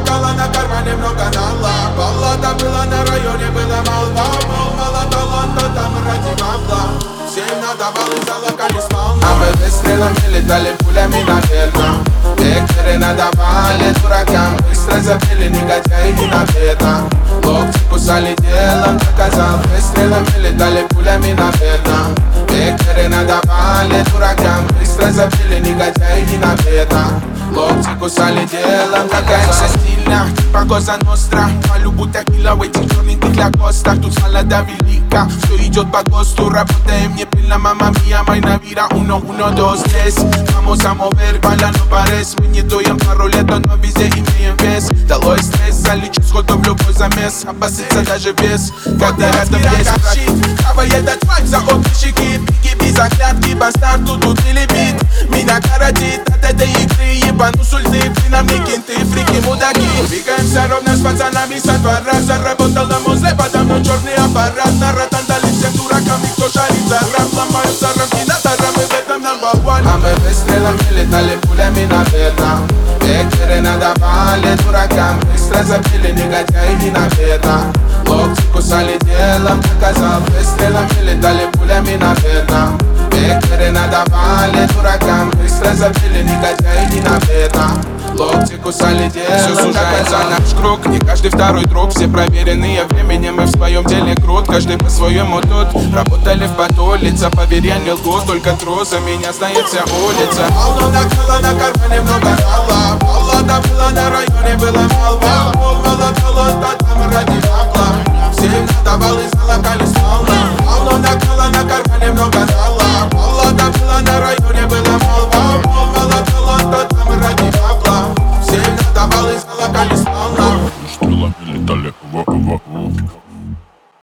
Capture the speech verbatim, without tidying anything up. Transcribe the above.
накала, на кармане много нала. Баллада была на районе, была молва. Мол, мало таланта, там ради бабла. Всем надавали, залокали сполна. А мы выстрелами летали пулями, наверно. Некоторые надавали дуракам. Быстро забили негодяи не на беда. Локти кусали делом, доказал. Выстрелами летали пулями, наверно. Некоторые надавали дуракам. Быстро забили негодяи не на беда. Локти кусали делом, какая-то стильна, типа Коза Ностра. Малюбу текила в этих черненьких лакостах. Тут салада велика, все идет по ГОСТу. Работаем не пильно, мама мия, майна вира. Uno, uno, dos, tres. Vamos a mover, бала, no парес. Мы не дуем пару лет, но везде имеем вес. Долой стресс, залечу сходу в любой замес. Опасится даже вес, когда рядом есть враг. Хавает тварь за обе щеки. Пики, заглядки, бастарду тут или бит. Меня коротит от этой игры. Ебану с ульты, при нам не кенты, фрики, мудаки. Двигаемся ровно с пацанами со двора. Заработал на музей, подавно черный аппарат. Наратандали всем дуракам, и кто жарит за рап. Ломаются рамки на тарам, и в этом number one. А мы выстрелами летали пулями, наверно. Некоторые надавали дуракам. Быстро забили негодяи не на беда. Локти кусали делом, доказал. Выстрелами летали пулями, наверно. Некоторые надавали дуракам. Быстро забили негодяи не на беда. Локти кусали делом. Все сужается наш круг, не каждый второй друг. Все проверенные временем, мы в своем деле крут. Каждый по-своему тут, работали в поту. Лица, поверь, я не лгу, только трусом меня знает вся улица. Алло, накала, на кармане много нала. Баллада была на районе, была молва. Мол, мало таланта, там ради бабла. Всем надавал и залокали сполна. Алло, накала, на кармане много нала. Баллада была на районе, была молва. Мол, мало таланта, там ради бабла. Всем надавал и залокали сполна. Стрелами летали в воздух.